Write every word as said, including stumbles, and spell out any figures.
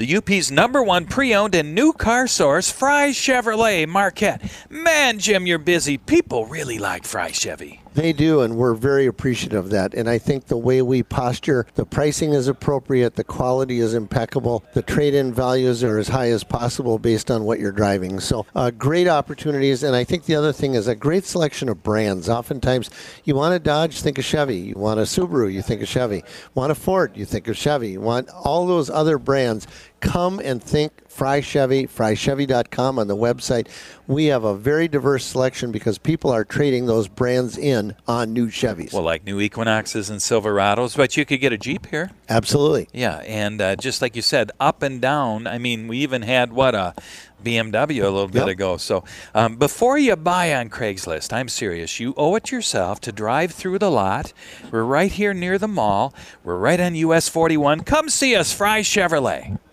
The U P's number one pre-owned and new car source, Fry Chevrolet Marquette. Man, Jim, you're busy. People really like Fry Chevy. They do, and we're very appreciative of that. And I think the way we posture, the pricing is appropriate, the quality is impeccable, the trade-in values are as high as possible based on what you're driving. So uh, great opportunities, and I think the other thing is a great selection of brands. Oftentimes, you want a Dodge, think of Chevy. You want a Subaru, you think of Chevy. Want a Ford, you think of Chevy. You want all those other brands. Come and think Fry Chevy, fry chevy dot com on the website. We have a very diverse selection because people are trading those brands in on new Chevys. Well, like new Equinoxes and Silverados, but you could get a Jeep here. Absolutely. Yeah, and uh, just like you said, up and down. I mean, we even had, what, a B M W a little bit Yep. ago. So um, before you buy on Craigslist, I'm serious, you owe it yourself to drive through the lot. We're right here near the mall. We're right on U S forty-one. Come see us, Fry Chevrolet.